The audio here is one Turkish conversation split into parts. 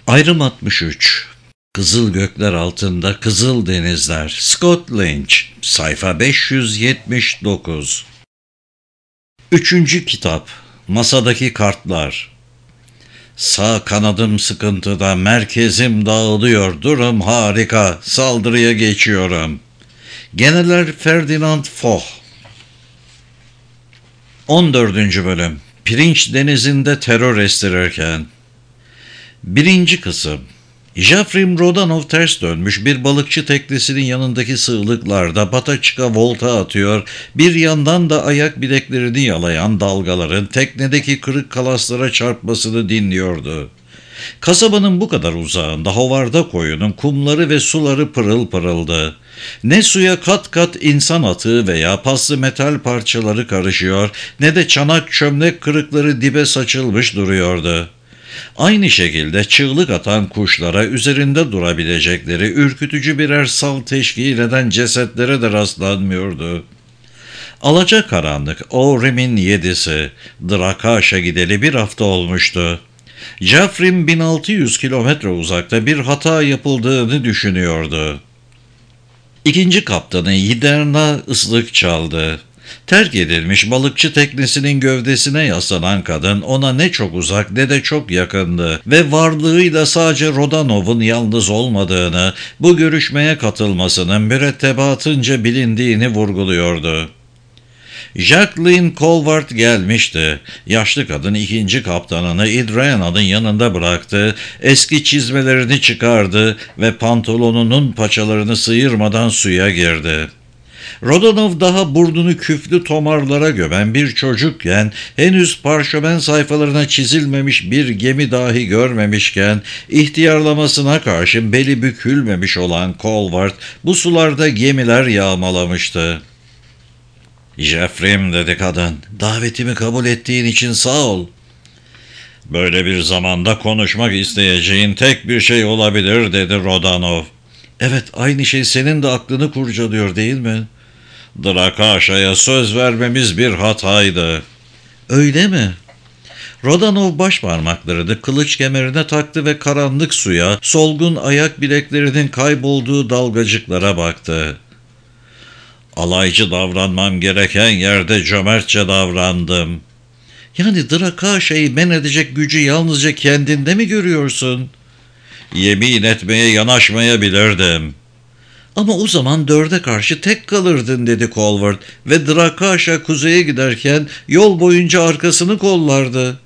Ayrım 63. Kızıl gökler altında kızıl denizler. Scott Lynch. Sayfa 579. Üçüncü kitap. Masadaki kartlar. Sağ kanadım sıkıntıda, merkezim dağılıyor, durum harika, saldırıya geçiyorum. General Ferdinand Foch. 14. Bölüm. Pirinç denizinde terör estirirken. 1. Kısım. Jeffrey Rodanov ters dönmüş bir balıkçı teknesinin yanındaki sığlıklarda bataçka volta atıyor, bir yandan da ayak bileklerini yalayan dalgaların teknedeki kırık kalaslara çarpmasını dinliyordu. Kasabanın bu kadar uzağında Hovarda koyunun kumları ve suları pırıl pırıldı. Ne suya kat kat insan atığı veya paslı metal parçaları karışıyor, ne de çanak çömlek kırıkları dibe saçılmış duruyordu. Aynı şekilde çığlık atan kuşlara, üzerinde durabilecekleri ürkütücü birer sal teşkil eden cesetlere de rastlanmıyordu. Alacakaranlık, Orim'in 7'si, Drakaş'a gideli bir hafta olmuştu. Jeffrey 1600 kilometre uzakta bir hata yapıldığını düşünüyordu. İkinci kaptanı Yiderna ıslık çaldı. Terk edilmiş balıkçı teknesinin gövdesine yaslanan kadın ona ne çok uzak ne de çok yakındı ve varlığıyla sadece Rodanov'un yalnız olmadığını, bu görüşmeye katılmasının mürettebatınca bilindiğini vurguluyordu. Jacqueline Colvard gelmişti. Yaşlı kadın ikinci kaptanını Idriana'nın yanında bıraktı, eski çizmelerini çıkardı ve pantolonunun paçalarını sıyırmadan suya girdi. Rodanov daha burnunu küflü tomarlara gömen bir çocukken, henüz parşömen sayfalarına çizilmemiş bir gemi dahi görmemişken, ihtiyarlamasına karşın beli bükülmemiş olan Colvard bu sularda gemiler yağmalamıştı. "Jeffrey'm," dedi kadın, "davetimi kabul ettiğin için sağ ol." "Böyle bir zamanda konuşmak isteyeceğin tek bir şey olabilir," dedi Rodanov. "Evet, aynı şey senin de aklını kurcalıyor değil mi?" "Drakaşa'ya söz vermemiz bir hataydı." "Öyle mi?" Rodanov baş parmaklarını kılıç kemerine taktı ve karanlık suya, solgun ayak bileklerinin kaybolduğu dalgacıklara baktı. "Alaycı davranmam gereken yerde cömertçe davrandım." "Yani Drakaşa'yı men edecek gücü yalnızca kendinde mi görüyorsun?" "Yemin etmeye yanaşmayabilirdim." "Ama o zaman 4'e karşı tek kalırdın," dedi Colvard ve Drakaşa kuzeye giderken yol boyunca arkasını kollardı.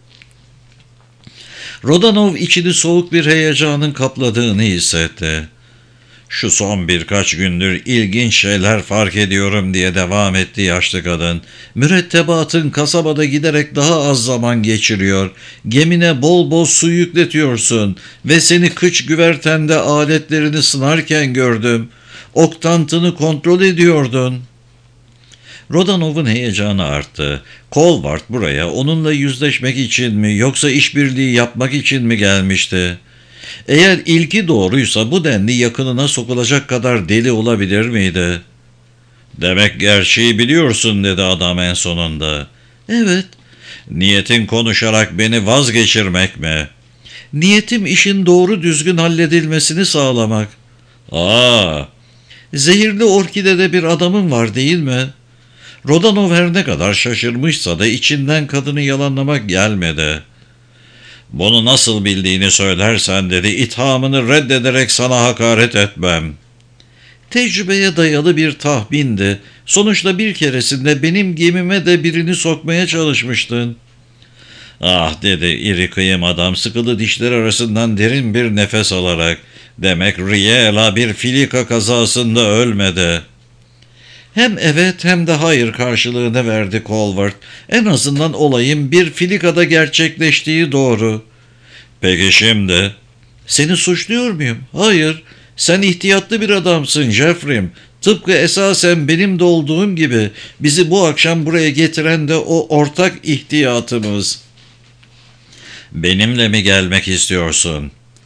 Rodanov içini soğuk bir heyecanın kapladığını hissetti. "Şu son birkaç gündür ilginç şeyler fark ediyorum," diye devam etti yaşlı kadın. "Mürettebatın kasabada giderek daha az zaman geçiriyor. Gemine bol bol su yükletiyorsun ve seni kıç güvertende aletlerini sınarken gördüm. Oktantını kontrol ediyordun." Rodanov'un heyecanı arttı. Colvard buraya onunla yüzleşmek için mi yoksa işbirliği yapmak için mi gelmişti? Eğer ilki doğruysa bu denli yakınına sokulacak kadar deli olabilir miydi? "Demek gerçeği biliyorsun," dedi adam en sonunda. "Evet." "Niyetin konuşarak beni vazgeçirmek mi?" "Niyetim işin doğru düzgün halledilmesini sağlamak." "Aa!" "Zehirli orkidede bir adamın var değil mi?" Rodanov her ne kadar şaşırmışsa da içinden kadını yalanlamak gelmedi. "Bunu nasıl bildiğini söylersen," dedi, "ithamını reddederek sana hakaret etmem." "Tecrübeye dayalı bir tahmindi. Sonuçta bir keresinde benim gemime de birini sokmaya çalışmıştın." "Ah," dedi iri kıyım adam sıkılı dişler arasından derin bir nefes alarak. "Demek Riela bir filika kazasında ölmedi." Hem evet hem de hayır karşılığını verdi Colvard. "En azından olayın bir filikada gerçekleştiği doğru." "Peki şimdi?" "Seni suçluyor muyum?" "Hayır. Sen ihtiyatlı bir adamsın Jeffrey'm. Tıpkı esasen benim de olduğum gibi bizi bu akşam buraya getiren de o ortak ihtiyatımız." "Benimle mi gelmek istiyorsun?"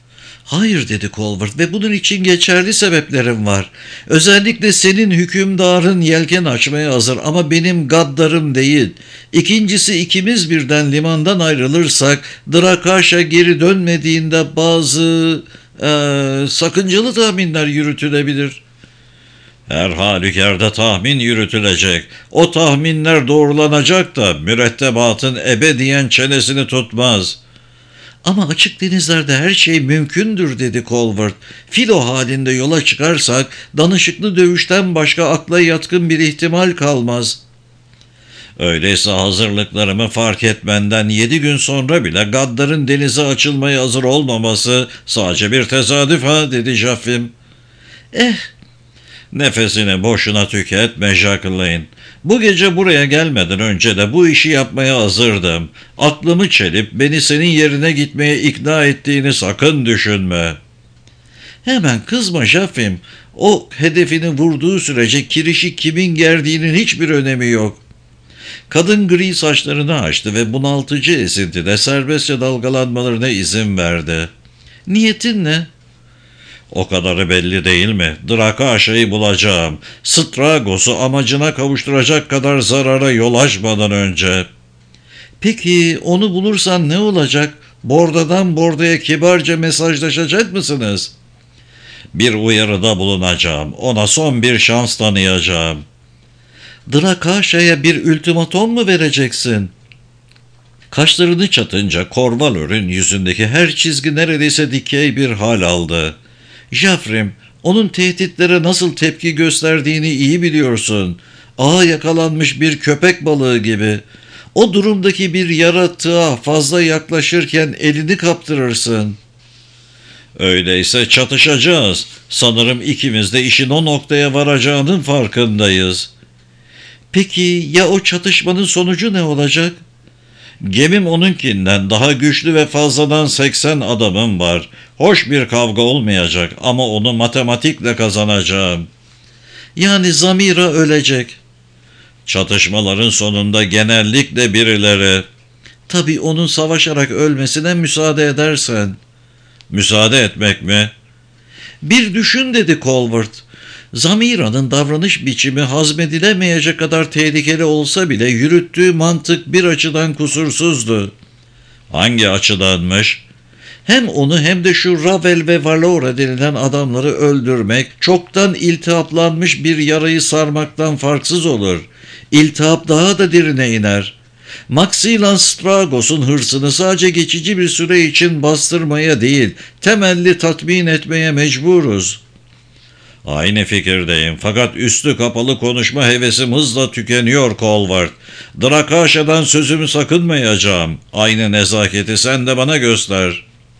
Hayır dedi Colbert ve bunun için geçerli sebeplerim var. Özellikle senin hükümdarın yelken açmaya hazır ama benim gaddarım değil. İkincisi ikimiz birden limandan ayrılırsak Drakaş'a geri dönmediğinde bazı sakıncalı tahminler yürütülebilir. Her halükarda tahmin yürütülecek. O tahminler doğrulanacak da mürettebatın ebediyen çenesini tutmaz. Ama açık denizlerde her şey mümkündür dedi Colbert. Filo halinde yola çıkarsak danışıklı dövüşten başka akla yatkın bir ihtimal kalmaz. Öyleyse hazırlıklarımı fark etmenden 7 gün sonra bile gaddarın denize açılmaya hazır olmaması sadece bir tesadüf dedi Jaffim. Nefesini boşuna tüketme Jacqueline. Bu gece buraya gelmeden önce de bu işi yapmaya hazırdım. Aklımı çelip beni senin yerine gitmeye ikna ettiğini sakın düşünme. Hemen kızma Jaffim. O hedefini vurduğu sürece kirişi kimin gerdiğinin hiçbir önemi yok. Kadın gri saçlarını açtı ve bunaltıcı esintide serbestçe dalgalanmalarına izin verdi. Niyetin ne? O kadarı belli değil mi? Drakaşa'yı bulacağım. Stragos'u amacına kavuşturacak kadar zarara yol açmadan önce. Peki onu bulursan ne olacak? Bordadan bordaya kibarca mesajlaşacak mısınız? Bir uyarıda bulunacağım. Ona son bir şans tanıyacağım. Drakaşa'ya bir ultimatom mu vereceksin? Kaşlarını çatınca Korvalör'ün yüzündeki her çizgi neredeyse dikey bir hal aldı. Jaffrim, onun tehditlere nasıl tepki gösterdiğini iyi biliyorsun. Ağa yakalanmış bir köpek balığı gibi. O durumdaki bir yaratığa fazla yaklaşırken elini kaptırırsın. Öyleyse çatışacağız. Sanırım ikimiz de işin o noktaya varacağının farkındayız. Peki ya o çatışmanın sonucu ne olacak? Gemim onunkinden daha güçlü ve fazladan 80 adamım var. Hoş bir kavga olmayacak ama onu matematikle kazanacağım. Yani Zamira ölecek. Çatışmaların sonunda genellikle birileri. Tabii onun savaşarak ölmesine müsaade edersen. Müsaade etmek mi? Bir düşün dedi Colbert. Zamira'nın davranış biçimi hazmedilemeyecek kadar tehlikeli olsa bile yürüttüğü mantık bir açıdan kusursuzdu. Hangi açıdanmış? Hem onu hem de şu Ravel ve Valora denilen adamları öldürmek çoktan iltihaplanmış bir yarayı sarmaktan farksız olur. İltihap daha da derine iner. Maxilan Stragos'un hırsını sadece geçici bir süre için bastırmaya değil, temelli tatmin etmeye mecburuz. Aynı fikirdeyim fakat üstü kapalı konuşma hevesim hızla tükeniyor Colbert. Drakaşa'dan sözümü sakınmayacağım. Aynı nezaketi sen de bana göster.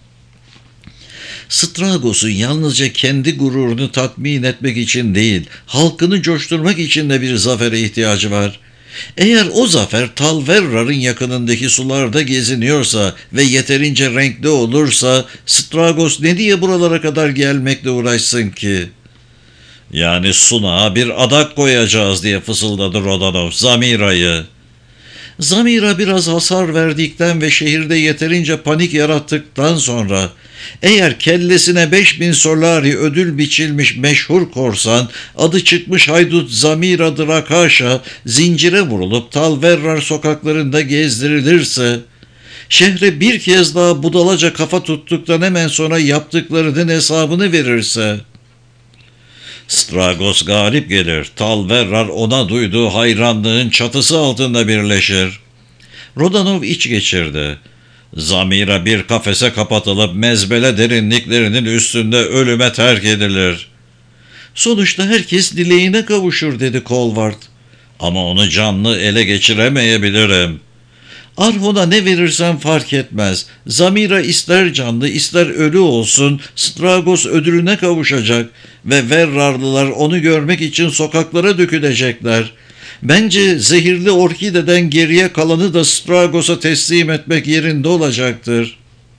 Stragos'un yalnızca kendi gururunu tatmin etmek için değil, halkını coşturmak için de bir zafere ihtiyacı var. Eğer o zafer Talverrar'ın yakınındaki sularda geziniyorsa ve yeterince renkli olursa Stragos ne diye buralara kadar gelmekle uğraşsın ki? Yani sunağa bir adak koyacağız diye fısıldadı Rodanov Zamira'yı. Zamira biraz hasar verdikten ve şehirde yeterince panik yarattıktan sonra eğer kellesine 5000 solari ödül biçilmiş meşhur korsan, adı çıkmış haydut Zamira Drakaşa zincire vurulup Talverrar sokaklarında gezdirilirse, şehre bir kez daha budalaca kafa tuttuktan hemen sonra yaptıklarının hesabını verirse, Stragos galip gelir. Talverrar ona duyduğu hayranlığın çatısı altında birleşir. Rodanov iç geçirdi. Zamira bir kafese kapatılıp mezbele derinliklerinin üstünde ölüme terk edilir. Sonuçta herkes dileğine kavuşur dedi Colbert. Ama onu canlı ele geçiremeyebilirim. Arhon'a ne verirsen fark etmez. Zamira ister canlı ister ölü olsun Stragos ödülüne kavuşacak ve Verrarlılar onu görmek için sokaklara dökülecekler. Bence zehirli orkideden geriye kalanı da Stragos'a teslim etmek yerinde olacaktır.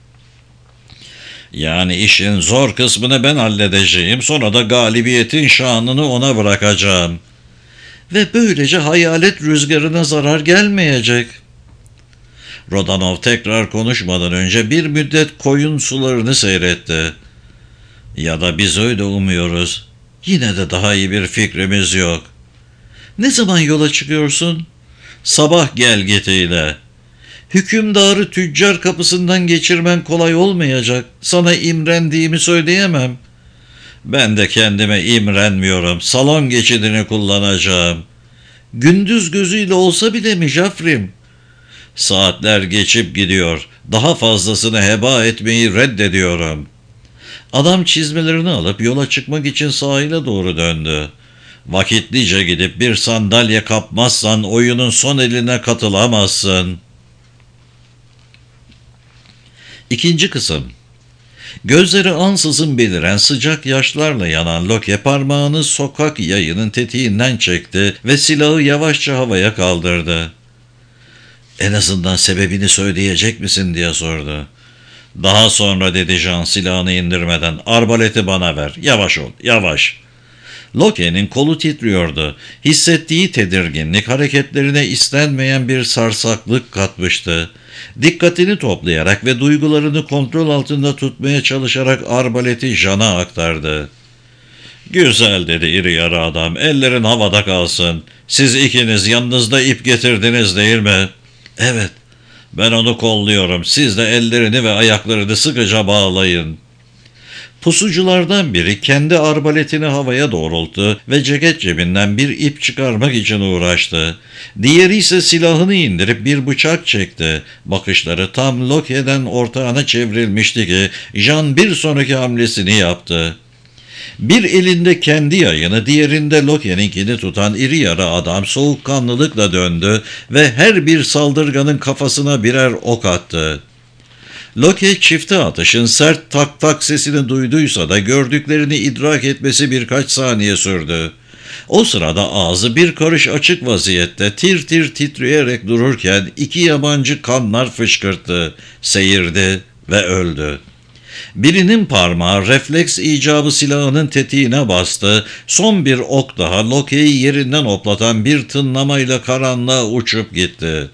Yani işin zor kısmını ben halledeceğim, sonra da galibiyetin şanını ona bırakacağım. Ve böylece hayalet rüzgarına zarar gelmeyecek. Rodanov tekrar konuşmadan önce bir müddet koyun sularını seyretti. Ya da biz öyle umuyoruz. Yine de daha iyi bir fikrimiz yok. Ne zaman yola çıkıyorsun? Sabah gel getiyle. Hükümdarı tüccar kapısından geçirmen kolay olmayacak. Sana imrendiğimi söyleyemem. Ben de kendime imrenmiyorum. Salon geçidini kullanacağım. Gündüz gözüyle olsa bile mi Jafrim? Saatler geçip gidiyor. Daha fazlasını heba etmeyi reddediyorum. Adam çizmelerini alıp yola çıkmak için sahile doğru döndü. Vakitlice gidip bir sandalye kapmazsan oyunun son eline katılamazsın. İkinci kısım. Gözleri ansızın beliren sıcak yaşlarla yanan Loke parmağını sokak yayının tetiğinden çekti ve silahı yavaşça havaya kaldırdı. En azından sebebini söyleyecek misin diye sordu. Daha sonra dedi Jean silahını indirmeden, arbaleti bana ver, yavaş ol, yavaş. Loke'nin kolu titriyordu. Hissettiği tedirginlik hareketlerine istenmeyen bir sarsaklık katmıştı. Dikkatini toplayarak ve duygularını kontrol altında tutmaya çalışarak arbaleti Jean'a aktardı. Güzel dedi iri yarı adam, ellerin havada kalsın. Siz ikiniz yanınızda ip getirdiniz değil mi? Evet. Ben onu kolluyorum. Siz de ellerini ve ayaklarını sıkıca bağlayın. Pusuculardan biri kendi arbaletini havaya doğrulttu ve ceket cebinden bir ip çıkarmak için uğraştı. Diğeri ise silahını indirip bir bıçak çekti. Bakışları tam Loke'den ortağına çevrilmişti ki Jean bir sonraki hamlesini yaptı. Bir elinde kendi yayını, diğerinde Loke'ninkini tutan iri yarı adam soğukkanlılıkla döndü ve her bir saldırganın kafasına birer ok attı. Loke çifte atışın sert tak tak sesini duyduysa da gördüklerini idrak etmesi birkaç saniye sürdü. O sırada ağzı bir karış açık vaziyette tir tir titreyerek dururken iki yabancı kanlar fışkırttı, seyirdi ve öldü. Birinin parmağı refleks icabı silahının tetiğine bastı, son bir ok daha Loke'yi yerinden hoplatan bir tınlamayla karanlığa uçup gitti.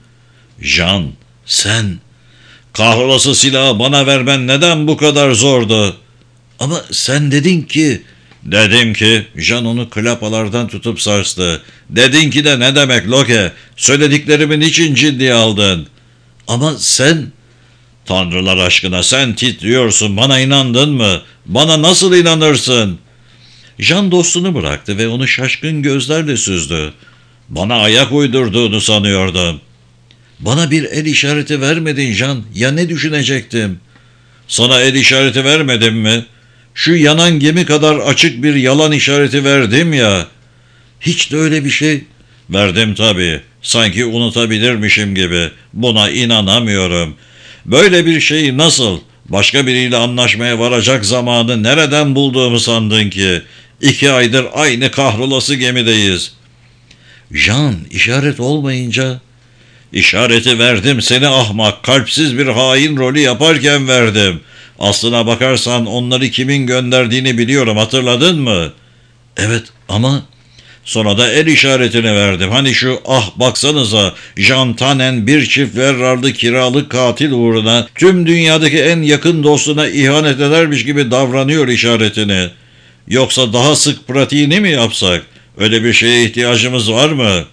Jean, sen... Kahrolası silahı bana vermen neden bu kadar zordu? Ama sen dedin ki... Dedim ki, Jean onu klapalardan tutup sarstı. Dedin ki de ne demek Loke? Söylediklerimin için ciddiye aldın. Ama sen... Tanrılar aşkına sen titriyorsun, bana inandın mı? Bana nasıl inanırsın? Jean dostunu bıraktı ve onu şaşkın gözlerle süzdü. Bana ayak uydurduğunu sanıyordum. Bana bir el işareti vermedin Jean, ya ne düşünecektim? Sana el işareti vermedim mi? Şu yanan gemi kadar açık bir yalan işareti verdim ya. Hiç de öyle bir şey. Verdim tabii, sanki unutabilirmişim gibi. Buna inanamıyorum. Böyle bir şeyi nasıl, başka biriyle anlaşmaya varacak zamanı nereden bulduğumu sandın ki? 2 aydır aynı kahrolası gemideyiz. Jean, işaret olmayınca... İşareti verdim seni ahmak, kalpsiz bir hain rolü yaparken verdim. Aslına bakarsan onları kimin gönderdiğini biliyorum, hatırladın mı? Evet ama... Sonra da el işaretini verdim. Hani şu baksanıza Jean Tannen bir çift Ferrar'lı kiralık katil uğruna tüm dünyadaki en yakın dostuna ihanet edermiş gibi davranıyor işaretini. Yoksa daha sık pratiğini mi yapsak? Öyle bir şeye ihtiyacımız var mı?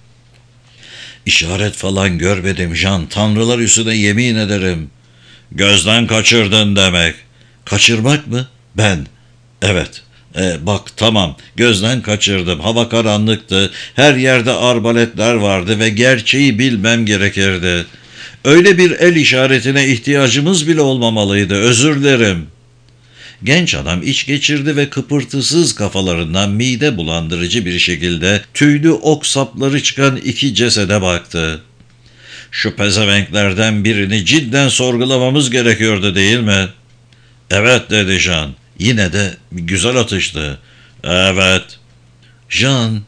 İşaret falan görmedim Jean. Tanrılar üstüne yemin ederim. Gözden kaçırdın demek. Kaçırmak mı? Ben. Evet. Bak tamam, gözden kaçırdım. Hava karanlıktı. Her yerde arbaletler vardı ve gerçeği bilmem gerekirdi. Öyle bir el işaretine ihtiyacımız bile olmamalıydı. Özür dilerim. Genç adam iç geçirdi ve kıpırtısız kafalarından mide bulandırıcı bir şekilde tüylü ok sapları çıkan 2 cesede baktı. Şu pezevenklerden birini cidden sorgulamamız gerekiyordu değil mi? Evet dedi Jean. Yine de güzel atıştı. Evet. Jean.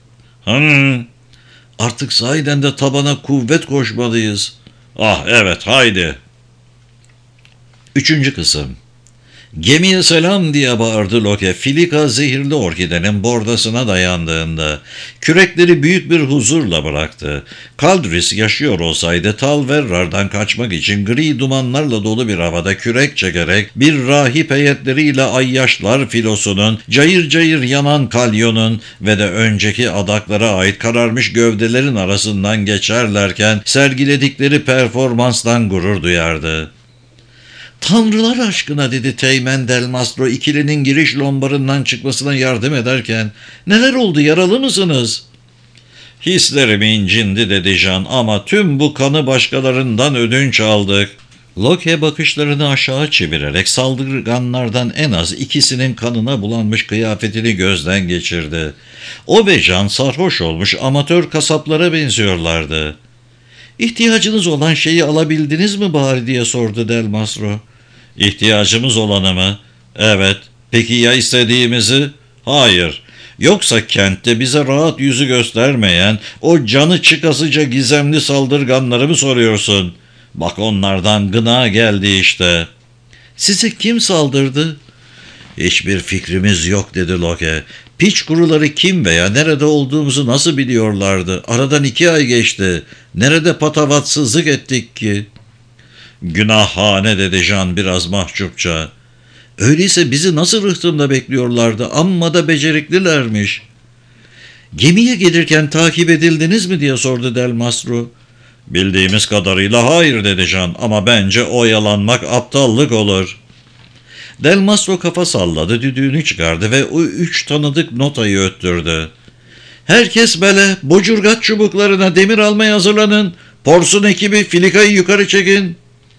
Artık sahiden de tabana kuvvet koşmalıyız. Ah evet haydi. 3. kısım. "Gemiye selam!" diye bağırdı Loke, Filika zehirli orkidenin bordasına dayandığında. Kürekleri büyük bir huzurla bıraktı. Kaldris yaşıyor olsaydı Talverrar'dan kaçmak için gri dumanlarla dolu bir havada kürek çekerek bir rahip heyetleriyle Ayyaşlar filosunun, cayır cayır yanan kalyonun ve de önceki adaklara ait kararmış gövdelerin arasından geçerlerken sergiledikleri performanstan gurur duyardı. "Tanrılar aşkına," dedi Teğmen Delmastro ikilinin giriş lombarından çıkmasına yardım ederken. "Neler oldu, yaralı mısınız?" "Hislerim incindi," dedi Jan, "ama tüm bu kanı başkalarından ödünç aldık." Loke bakışlarını aşağı çevirerek saldırganlardan en az ikisinin kanına bulanmış kıyafetini gözden geçirdi. O ve Jan sarhoş olmuş amatör kasaplara benziyorlardı. "İhtiyacınız olan şeyi alabildiniz mi bari?" diye sordu Delmastro. "İhtiyacımız olanı mı?" "Evet. Peki ya istediğimizi?" "Hayır. Yoksa kentte bize rahat yüzü göstermeyen o canı çıkasıca gizemli saldırganları mı soruyorsun? Bak, onlardan gına geldi işte." "Size kim saldırdı?" "Hiçbir fikrimiz yok," dedi Loke. "Piç kuruları kim veya nerede olduğumuzu nasıl biliyorlardı? Aradan 2 ay geçti. Nerede patavatsızlık ettik ki?" "Günahhane," dedi Jan biraz mahcupça. "Öyleyse bizi nasıl rıhtımda bekliyorlardı? Amma da beceriklilermiş." "Gemiye gelirken takip edildiniz mi?" diye sordu Delmastro. "Bildiğimiz kadarıyla hayır," dedi Jan, "ama bence oyalanmak aptallık olur." Delmastro kafa salladı, düdüğünü çıkardı ve o 3 tanıdık notayı öttürdü. "Herkes bele, bocurgat çubuklarına demir almaya hazırlanın. Porsun ekibi, filikayı yukarı çekin."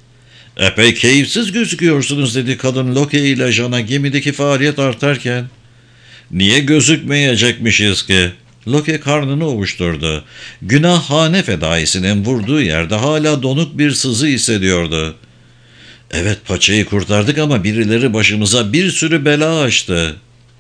"Epey keyifsiz gözüküyorsunuz," dedi kadın Loke ile Jan'a gemideki faaliyet artarken. "Niye gözükmeyecekmişiz ki?" Loke karnını ovuşturdu. Günahhane fedaisinin vurduğu yerde hala donuk bir sızı hissediyordu. "Evet, paçayı kurtardık ama birileri başımıza bir sürü bela açtı."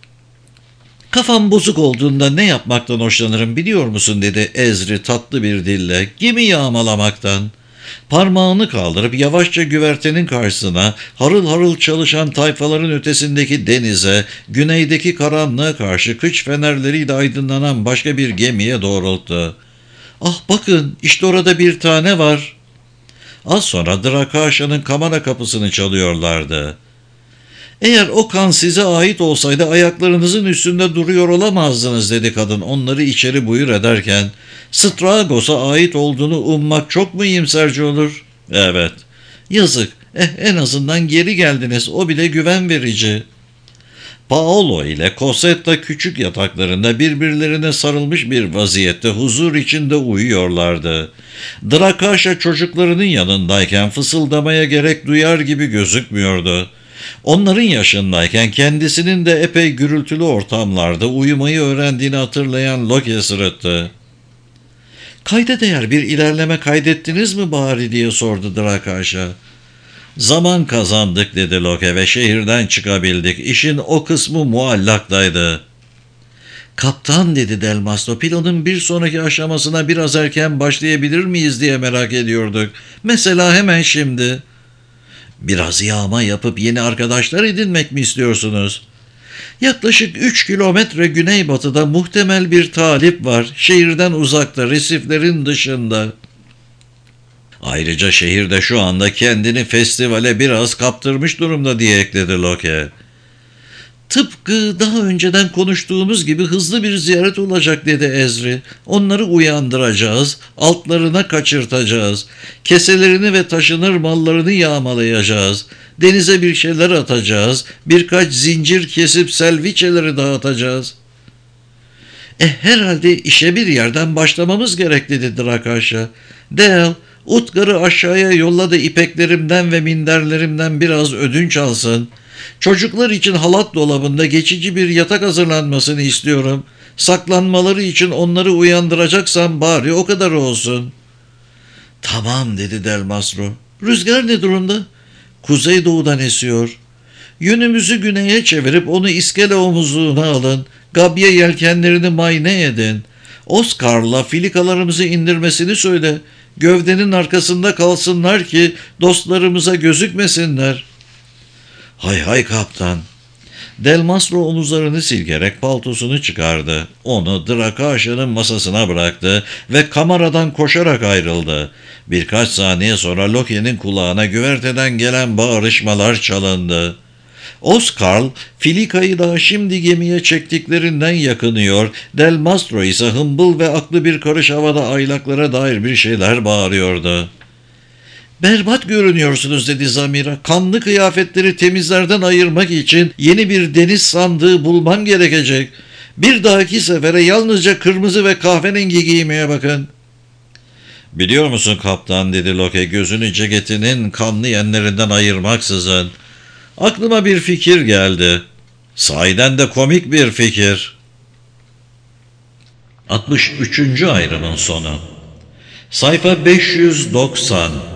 "Kafam bozuk olduğunda ne yapmaktan hoşlanırım biliyor musun?" dedi Ezri tatlı bir dille. "Gemi yağmalamaktan." Parmağını kaldırıp yavaşça güvertenin karşısına, harıl harıl çalışan tayfaların ötesindeki denize, güneydeki karanlığa karşı kıç fenerleriyle aydınlanan başka bir gemiye doğrulttu. "Ah bakın, işte orada bir tane var." Az sonra Drakaşa'nın kamera kapısını çalıyorlardı. "Eğer o kan size ait olsaydı ayaklarınızın üstünde duruyor olamazdınız," dedi kadın onları içeri buyur ederken. "Stragos'a ait olduğunu ummak çok mu iyimserci olur?" "Evet." "Yazık. En azından geri geldiniz. O bile güven verici." Paolo ile Cosetta küçük yataklarında birbirlerine sarılmış bir vaziyette huzur içinde uyuyorlardı. Drakaşa çocuklarının yanındayken fısıldamaya gerek duyar gibi gözükmüyordu. Onların yaşındayken kendisinin de epey gürültülü ortamlarda uyumayı öğrendiğini hatırlayan Loke sırıttı. "Kayda değer bir ilerleme kaydettiniz mi bari?" diye sordu Drakaşa. "Zaman kazandık," dedi Loke, "ve şehirden çıkabildik. İşin o kısmı muallaktaydı." "Kaptan," dedi Delmastro, "planın bir sonraki aşamasına biraz erken başlayabilir miyiz diye merak ediyorduk. Mesela hemen şimdi." "Biraz yağma yapıp yeni arkadaşlar edinmek mi istiyorsunuz?" "Yaklaşık 3 kilometre güneybatıda muhtemel bir talip var. Şehirden uzakta, resiflerin dışında. Ayrıca şehirde şu anda kendini festivale biraz kaptırmış durumda," diye ekledi Loke. "Tıpkı daha önceden konuştuğumuz gibi hızlı bir ziyaret olacak," dedi Ezri. "Onları uyandıracağız, altlarına kaçırtacağız. Keselerini ve taşınır mallarını yağmalayacağız. Denize bir şeyler atacağız, birkaç zincir kesip selviçeleri dağıtacağız." Herhalde işe bir yerden başlamamız gerek," dedi Drakaşa. "Del, Utgar'ı aşağıya yolla da ipeklerimden ve minderlerimden biraz ödünç alsın. Çocuklar için halat dolabında geçici bir yatak hazırlanmasını istiyorum. Saklanmaları için onları uyandıracaksam bari o kadar olsun." "Tamam," dedi Delmastro. "Rüzgar ne durumda?" "Kuzeydoğudan esiyor." "Yönümüzü güneye çevirip onu iskele omuzluğuna alın. Gabya yelkenlerini mayne edin. Oscar'la filikalarımızı indirmesini söyle. Gövdenin arkasında kalsınlar ki dostlarımıza gözükmesinler." Hay hay kaptan. Del Mastro omuzlarını silkerek paltosunu çıkardı. Onu Drakaşa'nın masasına bıraktı ve kameradan koşarak ayrıldı. Birkaç saniye sonra Loki'nin kulağına güverteden gelen bağırışmalar çalındı. Oscarl, filikayı daha şimdi gemiye çektiklerinden yakınıyor, Del Mastro ise hımbıl ve aklı bir karış havada aylaklara dair bir şeyler bağırıyordu. "Berbat görünüyorsunuz," dedi Zamira. "Kanlı kıyafetleri temizlerden ayırmak için yeni bir deniz sandığı bulman gerekecek. Bir dahaki sefere yalnızca kırmızı ve kahverengi giymeye bakın." "Biliyor musun kaptan," dedi Loke gözünü ceketinin kanlı yenlerinden ayırmaksızın. "Aklıma bir fikir geldi. Sahiden de komik bir fikir." 63. ayrımın sonu. Sayfa 590.